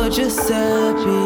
Giuseppe.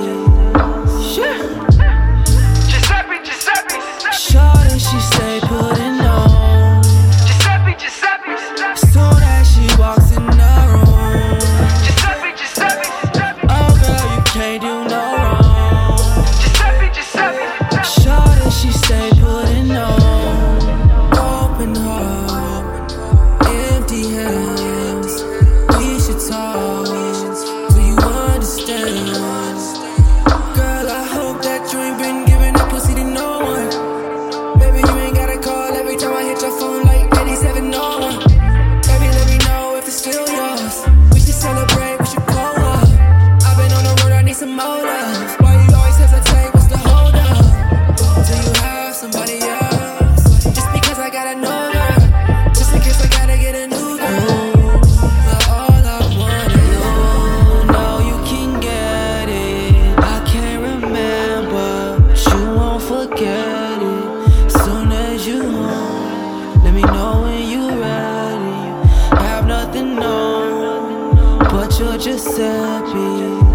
Giuseppe. Shorty, she stay putting on. Giuseppe. Soon as she walks in the room. Giuseppe. Oh girl, you can't do no wrong. Giuseppe. Shorty, she stay putting on. Open heart, empty hands. We should talk. Do you understand? Girl, I hope that you ain't been giving that pussy to no one. Baby, you ain't gotta call every time I hit your phone like 8701. Baby, let me know if it's still yours. We should celebrate, we should pull up. I've been on the road, I need some more love. Why you always hesitate, what's the hold up? Do you have somebody else? Just because I gotta know her. Just in case I gotta get a new girl. But all I want is you. Know you can get it. I can't remember, but you won't forget it. Soon as you home, let me know when you ready. Have nothing on, but you're Giuseppe.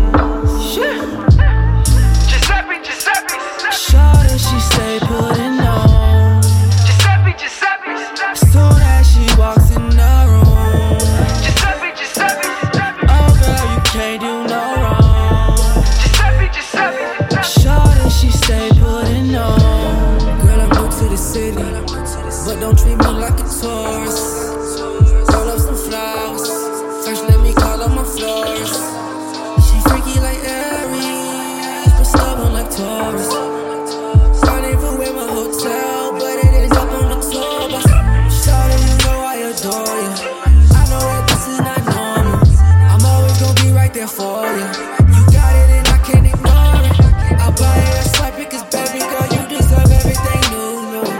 Giuseppe. Shorty, she stay putting on. Giuseppe. Soon as she walks in the room. Giuseppe. Oh girl, you can't do no wrong. Giuseppe. Shorty, she stay putting on. Girl, I'm new to the city, but don't treat me like a tourist. Roll up some flowers, first let me call on my florist. She freaky like Aries, but stubborn like Taurus. Rendezvous at my hotel, but it ends up on the tour bus. Shorty, you know I adore you. I know that this is not normal. I'm always gonna be right there for you. You got it and I can't ignore it. I'll buy you a swipe because baby girl, you deserve everything new.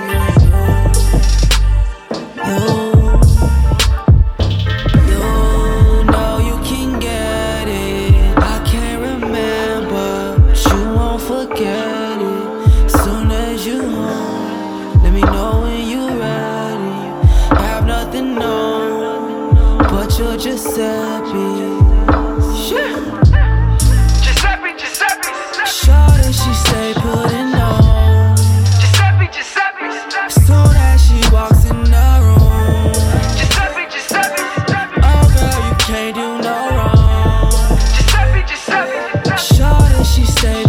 You know you can get it. I can't remember, but you won't forget it. Soon as you home, let me know when you ready. Have nothing on, but you're Giuseppe. Giuseppe. Shorty, she stay putting on. Giuseppe. Soon as she walks in the room. Giuseppe. Oh girl, you can't do no wrong. Giuseppe. Shorty, she stay